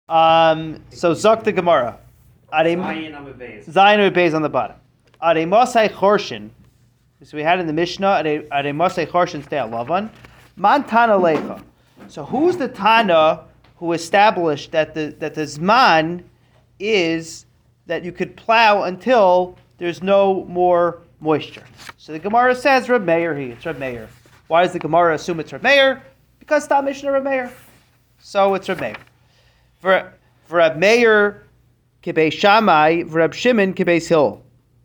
So Zok the Gemara. Zayin Beis on the bottom. Ade Mosai Chorshin. So we had in the Mishnah Ade Mosai Chorshin stay at Lavan. Man Tana Lecha. So who's the Tana who established that the Zman is that you could plow until there's no more moisture? So the Gemara says Reb Meir. It's Reb Meir. Why does the Gemara assume it's Reb Meir? Because it's not Mishnah Reb Meir. So it's Reb Meir. For Reb Meir Kibei Shammai, Reb Shimon Kibei Hill.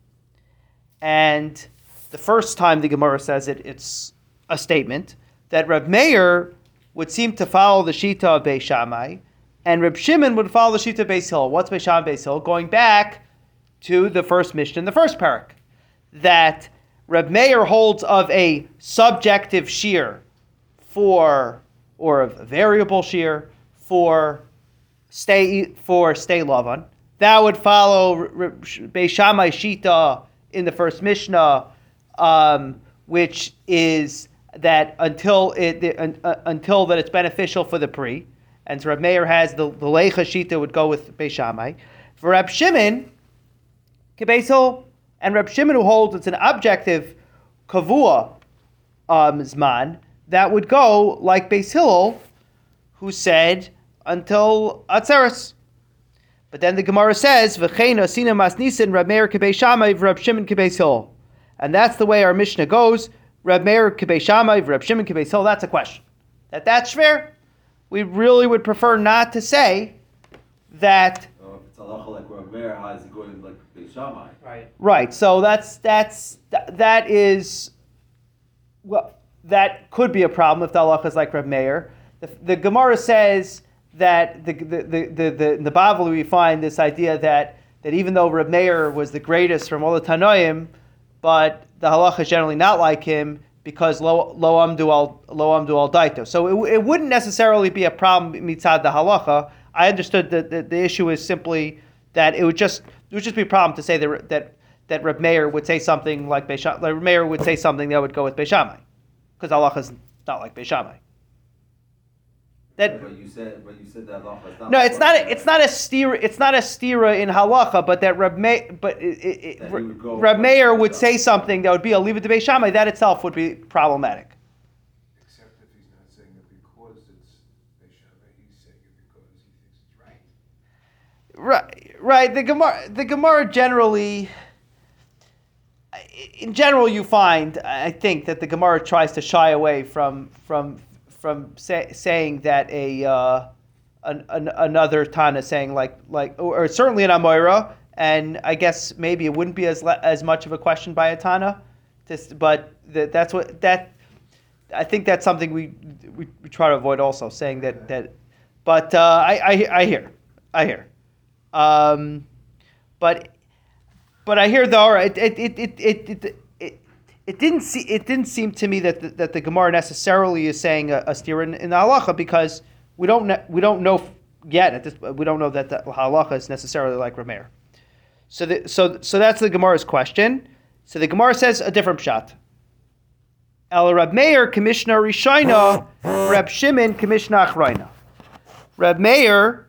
And the first time the Gemara says it, it's a statement that Reb Meir would seem to follow the Shita of Beis Shammai, and Reb Shimon would follow the Shita of Beis Hill. What's Beis Shammai, Beis Hill? Going back to the first Mishnah in the first parak, that Reb Meir holds of a subjective shear or a variable shear for stay Lavan. That would follow Beis Shammai Shita in the first Mishnah, which is that until that it's beneficial for the pri, and so Reb Meir has the Leicha Shita would go with Beis Shammai. For Reb Shimon, Kibei Hill, and Reb Shimon who holds it's an objective kavua zman, that would go like Beis Hillel, who said until Atzeres. But then the Gemara says, "V'chein asina masnisin Reb Meir Kibei Shammai v'Reb Shimon Kibei Hill," and that's the way our Mishnah goes. Reb Meir Kibei Shammai v'Reb Shimon Kibei Hill. That's a question. That's fair. We really would prefer not to say that. If it's halacha like Reb Meir, how is it going like Beis Shammai? Right. So that is well, that could be a problem if the halacha is like Reb Meir. The Gemara says that the Bavli we find this idea that even though Reb Meir was the greatest from all the Tanoim, but the halacha is generally not like him because lo amdu al daito. So it wouldn't necessarily be a problem mitzad the halacha. I understood that the issue is simply that it would just be a problem to say that Reb Meir would say something like Beis Shammai. Reb Meir would say something that would go with Beis Shammai because halacha is not like Beis Shammai. But you said that halacha is not. No, it's not a stira in halacha, but that Reb Meir would say something that would be a leave it to Beis Shammai. That itself would be problematic. Except if he's not saying it because it's Beis Shammai, he's saying it because he thinks it's right. Right. The Gemara generally, in general, you find I think that the Gemara tries to shy away from saying that another Tana saying like or certainly an Amoira, and I guess maybe it wouldn't be as much of a question by a Tana, but that's what I think that's something we try to avoid also saying that. But I hear, but I hear though it didn't seem to me that the Gemara necessarily is saying a stira in the halacha because we don't know yet we don't know that the halacha is necessarily like Reb Meir. So that's the Gemara's question. So the Gemara says a different pshat. El Reb Meir Commissioner Rishayna, Reb Shimon Commissioner Achrayna. Reb Meir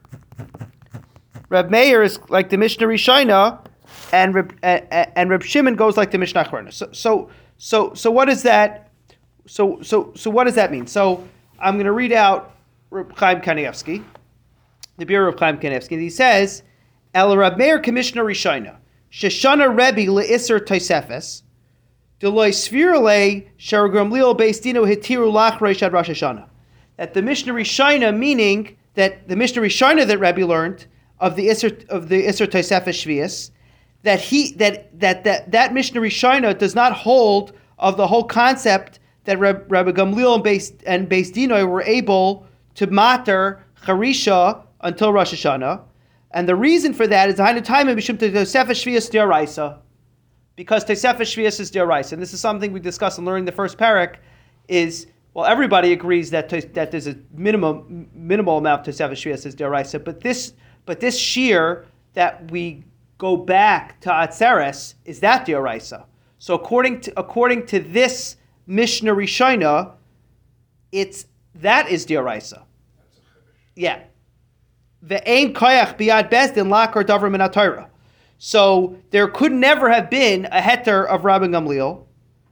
is like the Mishnah Rishayna, and Reb Shimon goes like the Mishnah Achrayna. So what does that? So what does that mean? So I'm going to read out Reb Chaim Kanievsky, the Bureau of Chaim Kanievsky. He says, "El Reb Meir Commissioner Rishayna, Sheshana Rebbe leIser Tosefes, Deloy Svirle Sharagam Lil Beis Dino Hitiru Lach Reishad Rosh Hashanah." That the Mishnah Rishayna, meaning that the Mishnah Rishayna that Rebbe learned of the Iser Tosefes Shvius, that Mishnah Rishayna does not hold of the whole concept that Rabbi Gamliel and Beis Dinoi were able to mater Charisha until Rosh Hashanah, and the reason for that is because Tosefes Shvius is D'oraisa, and this is something we discussed in learning the first parak. Is everybody agrees that there's a minimal amount of Tosefes Shvius is D'oraisa, but this shear that we go back to Atzeres is that D'oraisa. So according to this Mishnah Rishayna, that is D'oraisa. That's a chiddush. Yeah. ve'ein koyach biad bezdin lakar davar min haTorah. So there could never have been a heter of Rabbi Gamliel,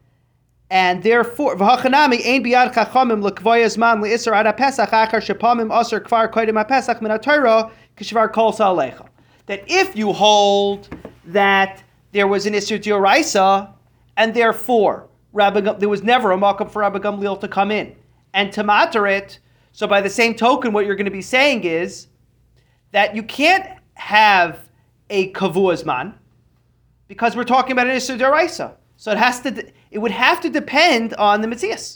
and therefore v'hachanami ein biad chachamim lekvoyas man leisser ad haPesach achar shepamim aser kvar koydem haPesach min haTorah k'shvar kol sa'alecha. That if you hold that there was an Isser D'Oraisa, and therefore there was never a makom for Rabbi Gamliel to come in and to matter it, so by the same token, what you're going to be saying is that you can't have a kavuaz man because we're talking about an Isser D'Oraisa. So it would have to depend on the Metzias.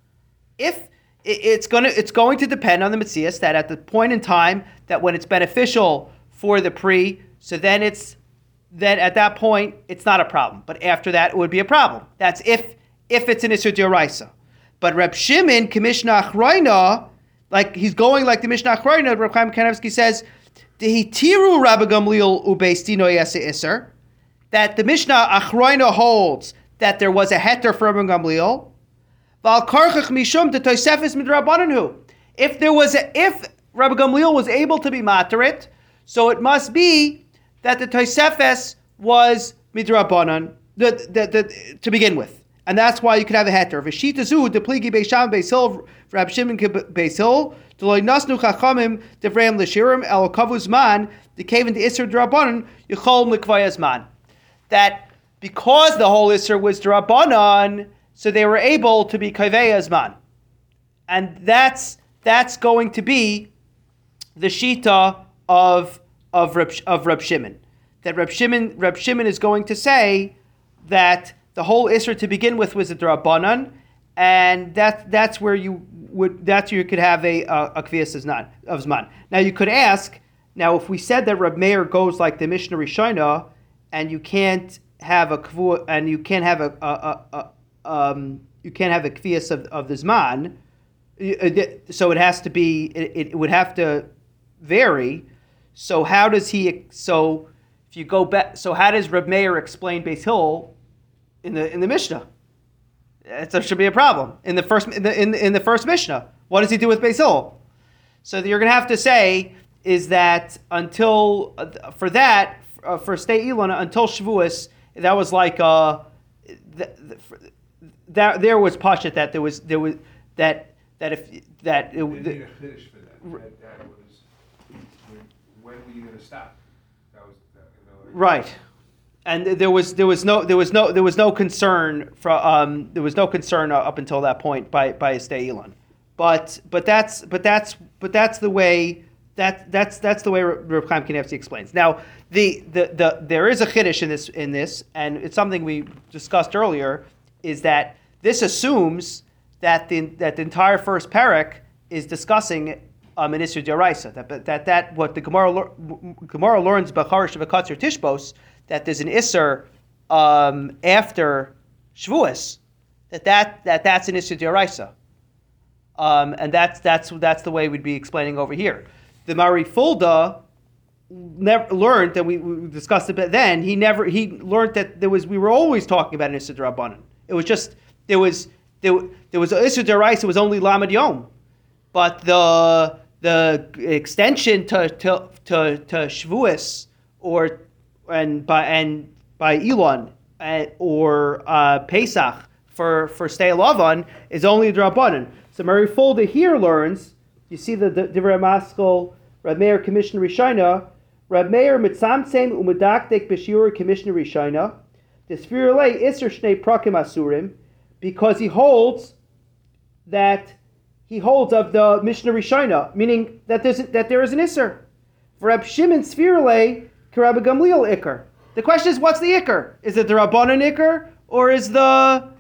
If it's going to depend on the Metzias that at the point in time that when it's beneficial for the pre, so then at that point it's not a problem. But after that it would be a problem. That's if it's an Isser D'Oraisa. But Reb Shimon, Mishnah Achroina, like he's going like the Mishnah Achroina, Reb Chaim Kanevsky says, Dehitiru Rabbi Gamliel ubeis dino yase Isser, that the Mishnah Achroina holds that there was a heter for Rabbi Gamliel. Val karchach mishum de Tosefes midrabananhu. If Rabbi Gamliel was able to be materit, so it must be that the Tosefes was midrabanan to begin with. And that's why you could have a heter. V'shita zu depligi beisham beisil Rab Shimon beisil deloy nasnu chachamim devreim l'shirim el kavuz man dekavin the isser drabanan yichol l'kvayas man. That because the whole isser was drabanan, so they were able to be kavayas man, and that's going to be the shita of Reb Shimon. That Reb Shimon is going to say that the whole Isser to begin with was a Drabanan, and that's where you could have a Kviyas of Zman. Now you could ask, if we said that Reb Meir goes like the Mishnah Rishona, and you can't have a Kvu, and you can't have a Kviyas of the Zman, so it has to be, it would have to vary. So how does he? So if you go back, so how does Reb Meir explain Beis Hill in the Mishnah? There should be a problem in the first Mishnah. What does he do with Beis Hill? So you're going to have to say is that until for Stei Elon until Shavuos, that was like that there was pashut that there was that if that They need a chiddush for that. That was when were you going to stop? That was right. And there was no concern up until that point by Stei Elon, but that's the way Reb Chaim Kanevsky explains. Now there is a chiddush in this, and it's something we discussed earlier, is that this assumes that the entire first parak is discussing an Isser D'Oraisa. That what the Gemara learns B'charish v'Katzir Tishbos, that there's an Isser after Shavuos, that's an Isser D'Oraisa, and that's the way we'd be explaining over here. The Mari Fulda never learned that we discussed it, but then he learned that we were always talking about an Isser D'Rabbanan. It was just there was an Isser D'Oraisa was only Lamed Yom, but the extension to Shavuos by Elon or Pesach for Stei Lavan is only D'Rabbanan. So Mari Fulda here learns. You see the Divrei Maskell, Reb Meir Commissioner Rishina, Reb Meir Mitzamtzem Umedakdek B'Shiur Commissioner Rishina, Desfirulei Isser Shnei Prakim Asurim, because he holds of the Mishnah Rishina, meaning that there is an Isser. For Reb Shimon Sfirulei Karabba Gamliel Iker. The question is, what's the Iker? Is it the Rabbanan Iker, or is the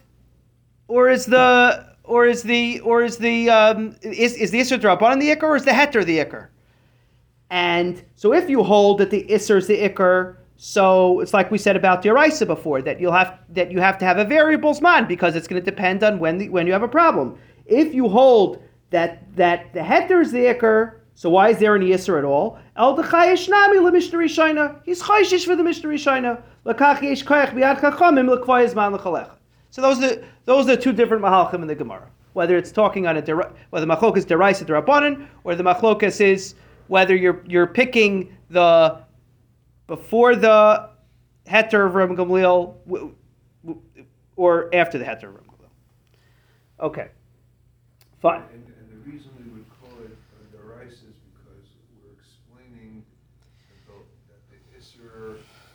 Isser D'Rabbanan the Iker, or is the Heter the Iker? And so if you hold that the Isser is the Iker, so it's like we said about D'Oraisa before, that you have to have a variable Zman, because it's going to depend on when you have a problem. If you hold that the Heter is the Iker, so why is there any Isser at all? El Dechayish Nami LeMishnah Rishayna. He's chayshish for the Mishnah Rishayna. L'kach yesh koyach b'yad chachamim l'kvayis man l'chalecha. So those are the two different mahalchim in the Gemara. Whether it's talking on whether the machlokes is deraisa d'Rabbanan, or the machlokes is whether you're picking the before the heter of Rabban Gamliel or after the heter of Rabban Gamliel. Okay, fine. And the reason we would call it a deraisa is because we're explaining that the Isser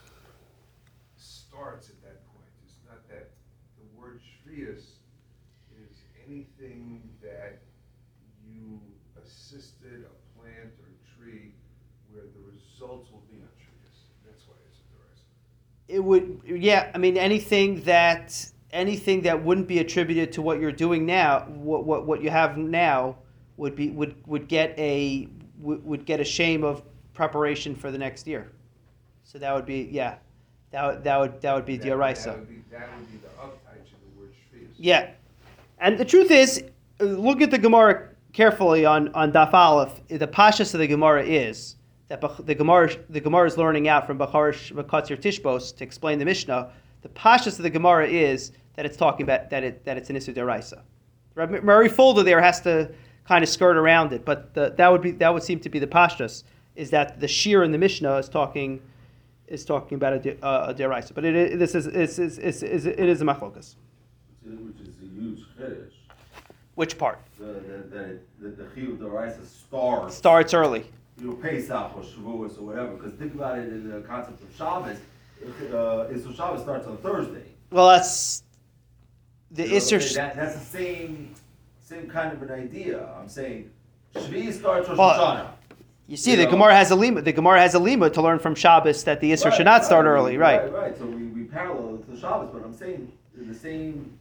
starts at that point. It's not that the word shvius is anything that you assisted a plant or tree where the results will be on shvius. That's why it's a deraisa. It would, yeah. I mean, anything that wouldn't be attributed to what you're doing now, what you have now, would get a shame of preparation for the next year. So that would be, yeah, that would be dioraisa. That would be the uptight of the word shvius. Yeah, and the truth is, look at the Gemara carefully on Daf Aleph. The pashas of the Gemara is that the Gemara is learning out from Bacharish Makatzir Tishbos to explain the Mishnah. The pashas of the Gemara is that it's talking about that it's an issur deraisa. Murray Folder there has to kind of skirt around it, but that would seem to be the pashas, is that the shir in the Mishnah is talking about a deraisa, but it is a machlokas. Which is a huge chiddush. Which part? The chiyuv deraisa Starts early. Pesach or Shavuos or whatever. Because think about it in the concept of Shabbos. Issur Shabbos starts on Thursday. Well, that's the You know, Issur. that's the same kind of an idea. I'm saying Shvi starts Rosh Well, Hashanah. You see, the Gemara has a lima. The Gemara has a lima to learn from Shabbos that the Issur should not start early, right? Right. So we parallel it to Shabbos, but I'm saying in the same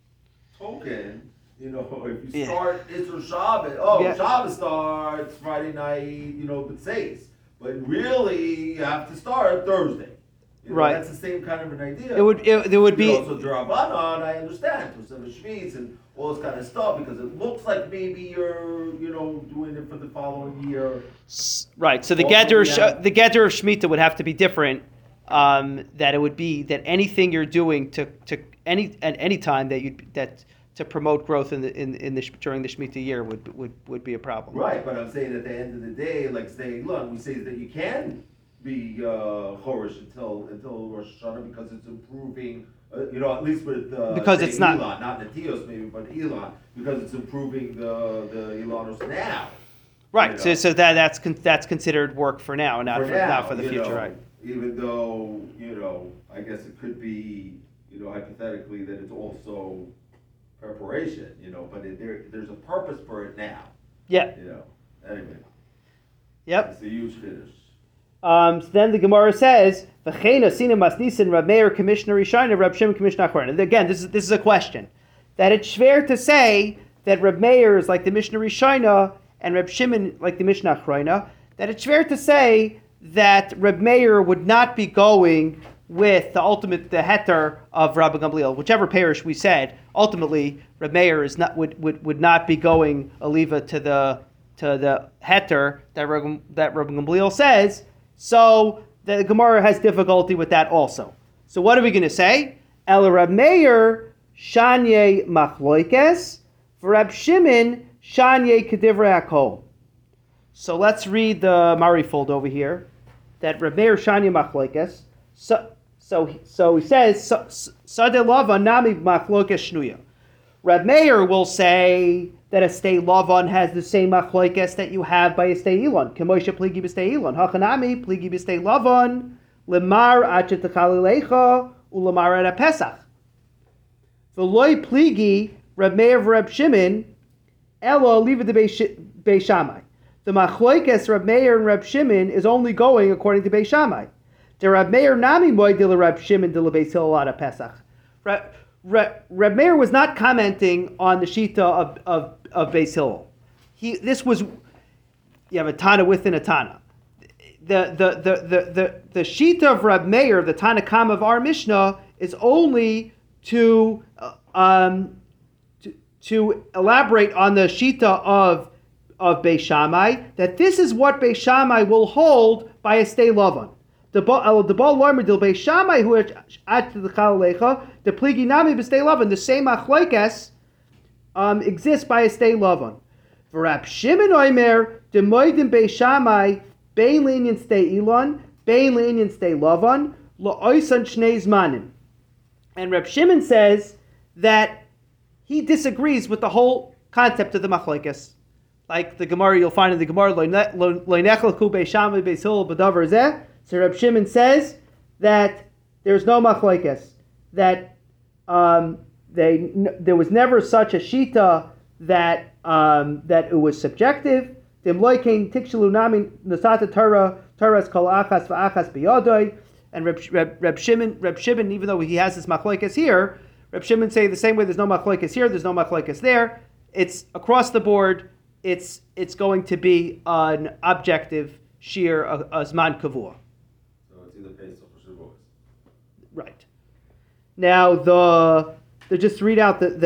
token, if you start Issur Shabbos, Shabbos starts Friday night, B'tzeis. But really, you have to start Thursday. Right. That's the same kind of an idea. There would be. So D'Rabbanan, I understand, to Seven Shvi'is and all this kind of stuff, because it looks like maybe you're, doing it for the following year. Right. So the Geder of Shemitah would have to be different. That it would be that anything you're doing at any time that to promote growth during the Shemitah year would be a problem. Right, but I'm saying at the end of the day, like say, look, we say that you can be chorish until Rosh Hashanah because it's improving. At least with because it's Elon, not Natios maybe, but Elon, because it's improving the Elonos now. Right. So that's considered work for now, not for the future, right? Even though I guess it could be hypothetically that it's also preparation, but there's a purpose for it now. Yeah. Anyway. Yep. It's a huge finish. So then the Gemara says, "V'cheina sina masnisin Rab Meir Commissioner Rishayna Rab Shimon Commissioner Achronim." Again, this is a question that it's fair to say that Rab Meir is like the Mishnah Rishayna and Rab Shimon like the Mishnah Achrona. That it's fair to say that Rab Meir would not be going with the heter of Rabbi Gamliel, whichever parish we said. Ultimately, Rab Meir would not be going aliva to the heter that Rabbi Gamliel says. So the Gemara has difficulty with that also. So what are we going to say? El Rab Meir shanye machloikes, Rab Shimon shanye kedivrei hakol. So let's read the Marifold over here. That Rab Meir shanye machloikes. So he says Sadeh Lavan nami machloikes shnuya. Rab Meir will say that a stay Lavan has the same machlokes that you have by a stay Elon. Kemoshe pligi b'stay Elon. Hachanami pligi b'stay Lavan lemar achet chalilecha ulemar at Pesach. V'loy pligi Rab Meir v'Rab Shimon elo liva de Beis Shammai. The machlokes Rab Meir and Rab Shimon is only going according to Beis Shammai. The Rab Meir nami moed de Rab Shimon de Beis Hillel at Pesach. Reb Meir was not commenting on the Shita of Beis Hillel. You have a Tana within a Tana. The Shita of Reb Meir, the Tana Kam of our Mishnah, is only to elaborate on the Shita of Beis Shammai, that this is what Beis Shammai will hold by a stay Lavan. The ball loimer dil Beis Shammai who at the chalecha the pligi nami b'stay lavan. The same achloikes exists by a stay lavan. V'Rab Shimon Omer demoidim beishamai bein leinian stay Elon bein leinian stay Lavan la'oisan shnei zmanim. And Reb Shimon says that he disagrees with the whole concept of the machlokes. Like the Gemara, you'll find in the Gemara, lo nechelku beishamai beis Hillel b'davar zeh. So Reb Shimon says that there's no machlokes, that there was never such a shita that it was subjective. And Reb Shimon, even though he has this machlokes here, Reb Shimon say the same way there's no machlokes here, there's no machlokes there. It's across the board. It's going to be an objective sheer a zman kavua. So it's either Pesach or Shavuos. Right. Now just read out I'll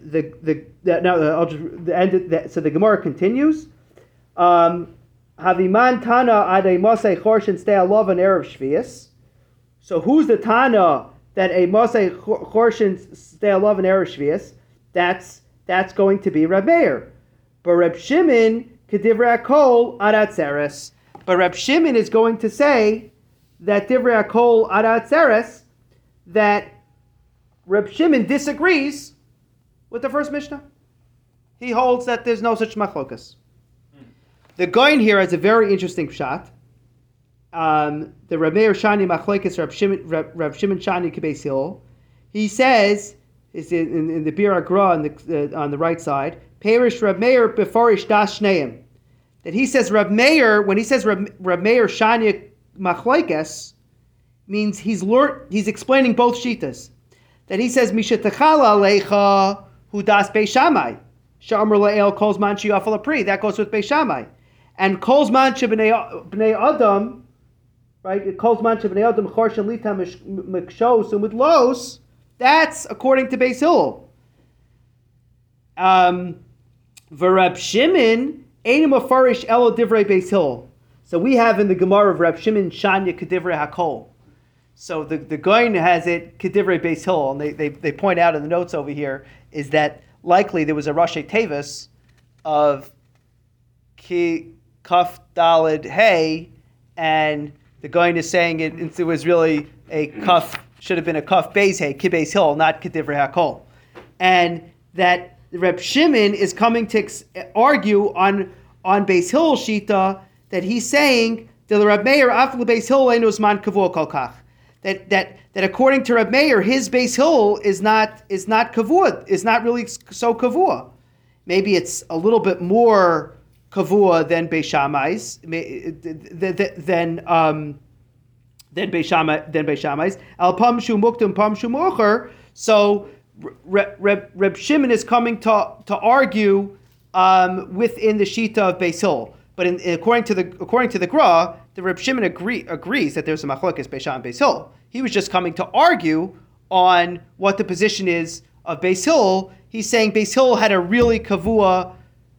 just end it. So the Gemara continues. Haviman Tana ade Mosei Chorshin stay alav an erev Shvius. So who's the Tana that a Mosei Chorshin stay alav an erev Shvius? That's going to be Reb Meir. But Reb Shimon kedivrei hakol ad atzeres. But Reb Shimon is going to say that divrei hakol ad atzeres, that Reb Shimon disagrees with the first Mishnah. He holds that there's no such machlokas. The Goyin here has a very interesting pshat. The Reb Meir Shani machlokas Reb Shimon Shani K'beis Hillel. He says, is in the Bir Agra on the right side, Perish Reb Meir beforish das shneim. That he says Reb Meir, when he says Reb Meir Shani machlokas, means he's explaining both shitas. That he says mishetachala alecha hu das Beis Shammai she'amar le'el kol zman she'yafal apri. That goes with Beis Shammai, and kol zman she'bnei adam, right? Kol zman she'bnei adam chorshen lita mikshos umidlos. That's according to Beis Hillel. V'Reb Shimon ein mafarish elo divrei Beis Hillel. So we have in the Gemara of Reb Shimon Shanya kedivrei hakol. So the Goyin has it kedivrei Beis Hillel, and they point out in the notes over here is that likely there was a Rashi Tevis of ki kaf dalid hey, and the Goyin is saying it was really a kaf, should have been a kaf beis hey, ki Beis Hillel, not kedivrei hakol, and that Reb Shimon is coming to argue on Beis Hillel shita, that he's saying the Reb Meir after Beis Hillel einu zman kavua kol kach. That according to Reb Meir, his Beis Hillel is not kavua, is not really so kavua. Maybe it's a little bit more kavua than Beis Shammai's, than Beis Shammai's. Al pamshu muktim pamshu mocher. So Reb Shimon is coming to argue within the shita of Beis Hillel. But according to the Gra, the Reb Shimon agrees that there's a machlokes Beis Shammai and Beis Hillel. He was just coming to argue on what the position is of Beis Hillel. He's saying Beis Hillel had a really kavua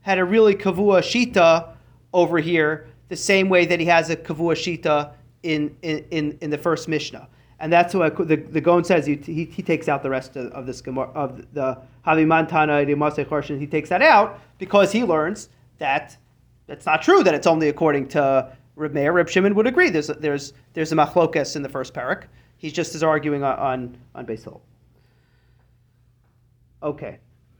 shita over here, the same way that he has a kavua shita in the first Mishnah. And that's why the Gaon says he takes out the rest of this Gemara, of the Haviman Tana de Masei Chorshin. He takes that out because he learns that it's not true, that it's only according to Reb Meir. Reb Shimon would agree. There's a machlokes in the first parak. He's just as arguing on Beis Hillel. Okay.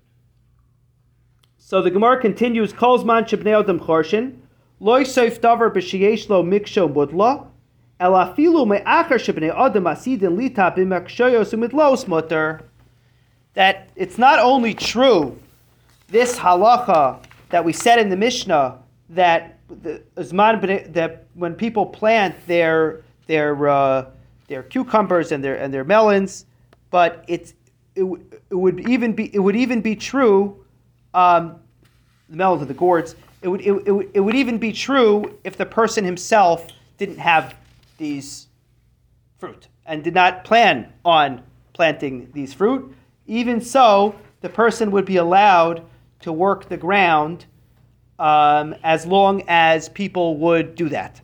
So the Gemara continues. Kol zman shebnei adam chorshin lo yosef davar b'sheyesh lo miksho mudla el afilu me'achar shebnei adam asidin lita b'makshoyos umidlos mutter. That it's not only true, this halacha that we said in the Mishnah, that that when people plant their cucumbers and their melons, but it would even be true, the melons and the gourds. It would even be true if the person himself didn't have these fruit and did not plan on planting these fruit. Even so, the person would be allowed to work the ground as long as people would do that,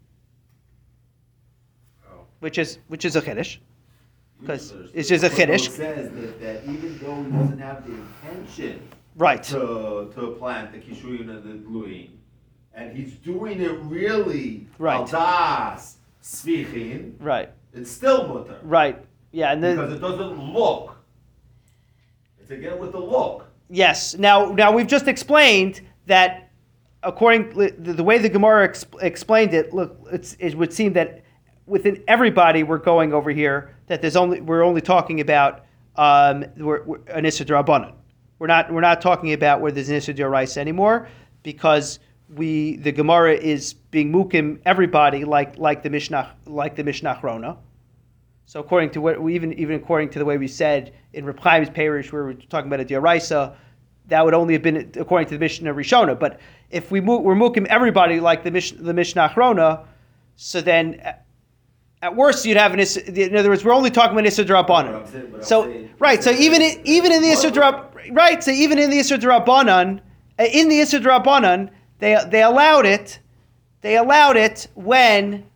which is a chiddush, because it's just a chiddush. It says that even though he doesn't have the intention Right. to plant the Kishuyim and the Gluim. And he's doing it really Right. al das Sfichin. Right. It's still mutter. Right. Yeah. And Because it doesn't look. It's again with the look. yes. Now we've just explained that according the way the Gemara explained it. Look, it would seem that within everybody we're going over here that we're only talking about an Issa D'Rabbanan. We're not talking about where there's an Issa D'Oraisa anymore, because the Gemara is being mukim everybody like the Mishnah Achrona. So according to what we even according to the way we said in Reb Chaim's Parish, where we're talking about a D'Oraisa, that would only have been according to the Mishnah Rishona. But if we're mukim everybody like the Mishnah Achrona, so then at worst you'd have an Issa. In other words, we're only talking about Issa D'Rabbanan. So right. So even in the Issa D'Rabbanan, so even in the Issa D'Rabbanan, they allowed it. They allowed it when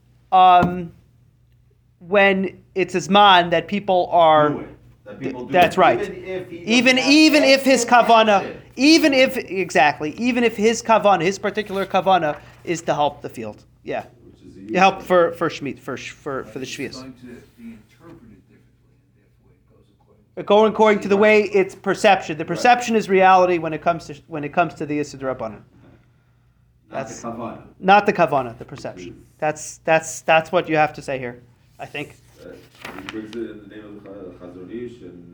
it's a zman that people are. Do it. That people do That's it. right. Even if his kavana, even if his kavana, his particular kavana is to help the field. Yeah. You help for Shemitah, for the It's Shvius. going to be interpreted differently, and therefore it goes According to the way it's perception. The perception is reality when it comes to the Issa D'Rabbanan. That's the kavanah. Not the kavana, the perception. That's what you have to say here, I think. He brings it in the name of the Chazon Ish and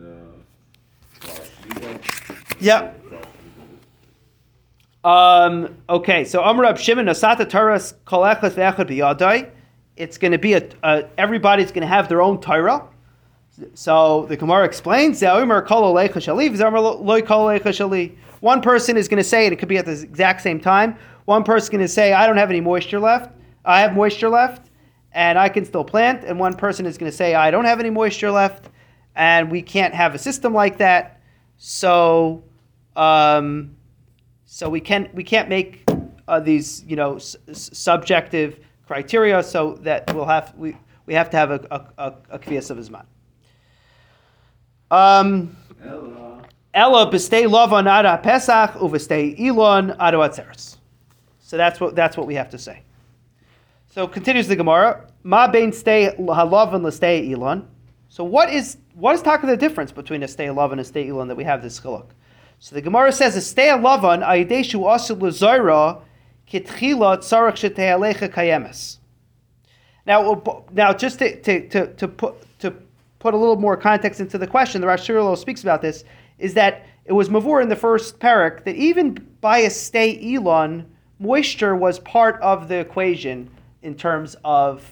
Shmita. Yep. Okay, so Amar Rab Shimon Nasata Taras Kol Echad Ve'echad B'Yadai. It's going to be everybody's going to have their own Torah. So the Gemara explains, Za'omer Kol Oleicha Shali, Za'omer Loi Kol Oleicha Shali. One person is going to say, and it could be at the exact same time, one person is going to say, I don't have any moisture left. I have moisture left, and I can still plant. And one person is going to say, I don't have any moisture left, and we can't have a system like that. So we can't make these subjective criteria. So that we have to have a kviyas of zman. Ella b'stei lavan ada pesach uv'stei ilon ado atzeres. So that's what we have to say. So continues the Gemara. Ma bein stei halavan l'stei ilon. So what is talking the difference between a stei lavan and a stei ilon that we have this chiluk? So the Gemara says a stei lavan ayideshu asul l'zoira kitchila tzarich shetei alecha kayemes. Now just to put a little more context into the question, the Rosh Hashanah speaks about this, is that it was mavur in the first parak that even by a stei ilon, moisture was part of the equation in terms of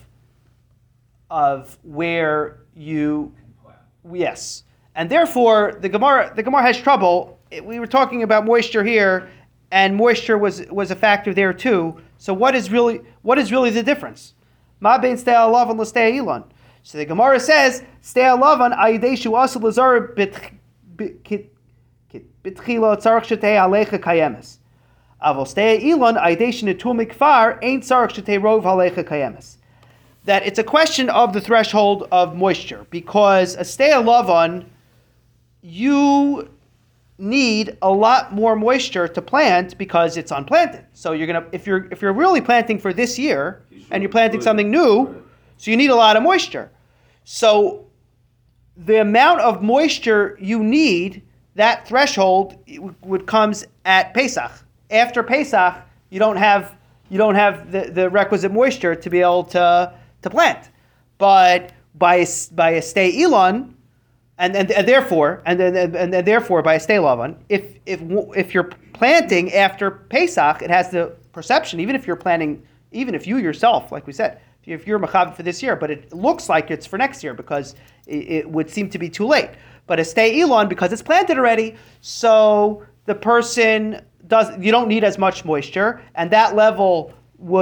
where you, yes, and therefore the Gemara has trouble. We were talking about moisture here, and moisture was a factor there too. So what is really the difference? Ma bein stei alavan l'stei ilon. So the Gemara says stei alavan ayideshu asul l'zar bitchila tzarich shetei alecha kayemes. Avol stei ilon ayideshu netum mikfar ain't tzarich shetei rov alecha kayemes. That it's a question of the threshold of moisture, because a stei alavan, you need a lot more moisture to plant because it's unplanted. So if you're really planting for this year and you're planting something new, so you need a lot of moisture. So the amount of moisture you need, that threshold would comes at Pesach. After Pesach, you don't have the requisite moisture to be able to plant. But by a stei ilon, and therefore by a stei lavan, if you're planting after Pesach, it has the perception, even if you yourself, like we said, if you're mechav for this year, but it looks like it's for next year because it would seem to be too late. But a stei ilon, because it's planted already, so the person you don't need as much moisture, and that level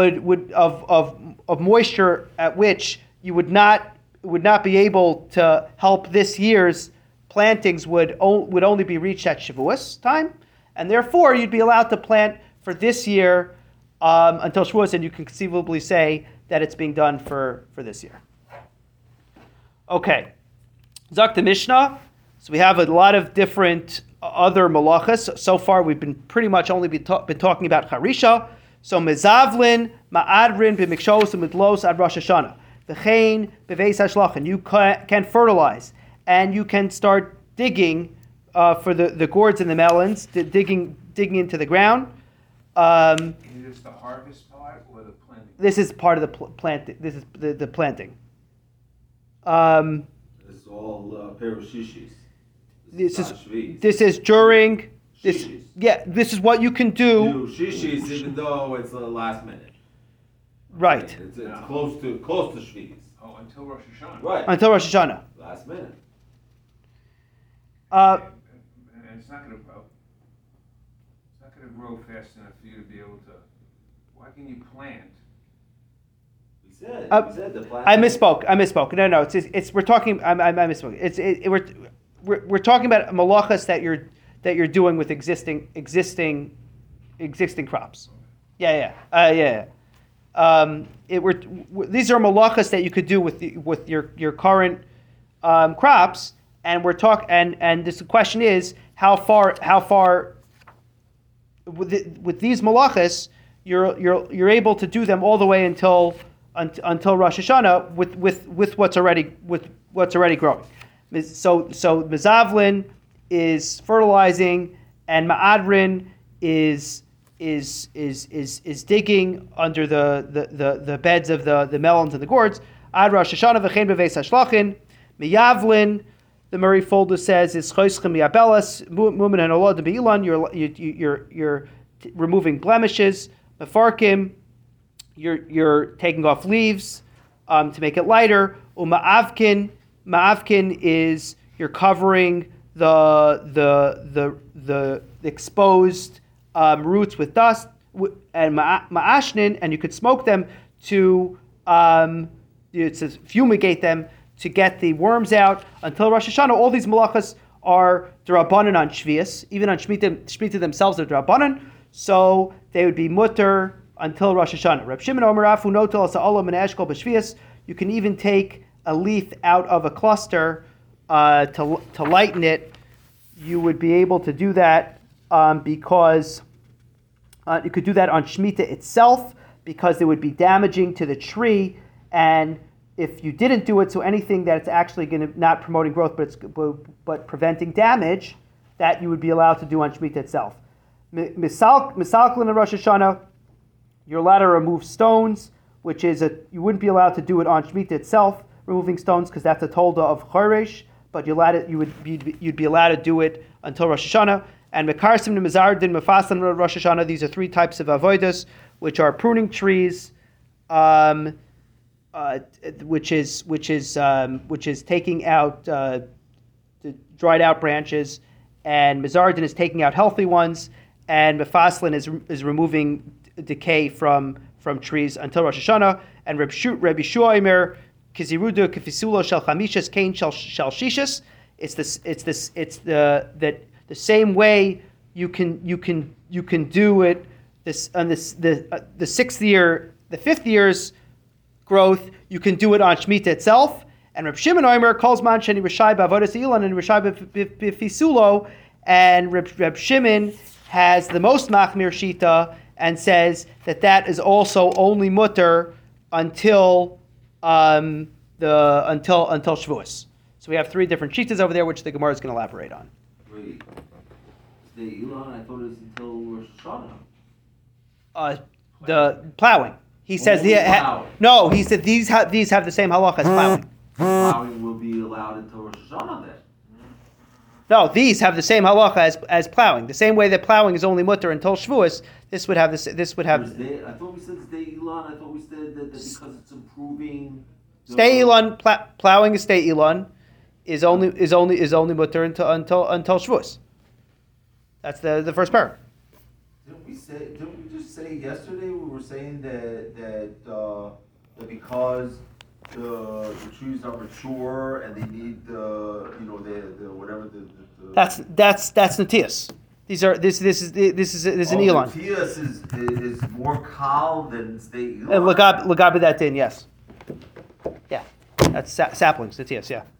of moisture at which you would not be able to help this year's plantings would only be reached at Shavuos time, and therefore you'd be allowed to plant for this year until Shavuos, and you can conceivably say that it's being done for this year. Okay, Zok the Mishnah. So we have a lot of different other malachas. So far, we've been pretty much only been talking about Harisha. So mezavlin, ma'adrin, b'mikshos, u'midlos ad Rosh Hashanah. V'chein, b'veis hashlachin. You can fertilize, and you can start digging for the gourds and the melons, digging into the ground. Is this the harvest part or the planting? This is part of the planting. This is the planting. It's all perushishis. This is during this. Shishis. Yeah, this is what you can do. Do shishis even though it's the last minute. Right. It's close to shvis. Oh, until Rosh Hashanah. Right. Until Rosh Hashanah. Last minute. And it's not going to grow. It's not going to grow fast enough for you to be able to. Why can you plant? We said the plant. I misspoke. No. It's we're talking. I misspoke. We're talking about malachas that you're doing with existing crops. Yeah. These are malachas that you could do with your current crops, and we're and this question is how far with these malachas you're able to do them all the way until Rosh Hashanah with what's already growing. So mezavlin is fertilizing, and ma'adrin is digging under the beds of the melons and the gourds. Ad Rosh Hashanah v'chein b'veis hashlachin. Miyavlin, the Murray Folder says, is choschem miabelas mumen and olad beilan. You're removing blemishes. Mefarkim, you're taking off leaves to make it lighter. Ma'avkin is you're covering the exposed roots with dust, and ma'ashnin, and you could smoke them to fumigate them to get the worms out until Rosh Hashanah. All these malachas are d'Rabbanan on Shvius, even on Shemitah themselves are d'Rabbanan, so they would be mutter until Rosh Hashanah. Reb Shimon Omer Afu Notel Asa'olam and Eshkol B'Shvius. You can even take a leaf out of a cluster to lighten it. You would be able to do that because you could do that on Shemitah itself, because it would be damaging to the tree. And if you didn't do it, so anything that's actually going to not promoting growth but preventing damage, that you would be allowed to do on Shemitah itself. Misalklin and Rosh Hashanah, you're allowed to remove stones, which is you wouldn't be allowed to do it on Shemitah itself, removing stones, because that's a tolda of Choresh, but you'd be allowed to do it until Rosh Hashanah. And Mekarsim and Mizardin, Mefasan Rosh Hashanah, these are three types of avodas, which are pruning trees, which is taking out the dried out branches, and Mizardin is taking out healthy ones, and Mefaslin is removing decay from trees until Rosh Hashanah. And Rabbi Shua Omer, Kizirudu Kifisulo Shel Chamishas Kain Shel Shishas. It's the same way you can do it this on the sixth year, the 5th year's growth. You can do it on Shemitah itself. And Reb Shimon Omer calls man sheni Rishai b'avodas ilan and Rishai b'fisulo. And Reb Shimon has the most machmir shita and says that is also only mutter until Shavuos. So we have 3 different shitas over there, which the Gemara is going to elaborate on. Wait, the Elon, I thought it was until Rosh Hashanah. The plowing. He says no. He said these have the same halacha as plowing. Plowing will be allowed until Rosh Hashanah then. No, these have the same halacha as plowing. The same way that plowing is only mutter until Shavuos, this would have this. This would have. I thought we said stay Elon. I thought we said that because it's improving. Stay Elon, plowing is stay Elon, is only mutter until Shavuos. That's the first paragraph. Didn't we just say yesterday? We were saying that because the trees are mature and they need the whatever the That's Natius. This is an Elon. Natius is more kal than stay Elon. And Lagabi that din, yes. Yeah, that's saplings. Natius, yeah.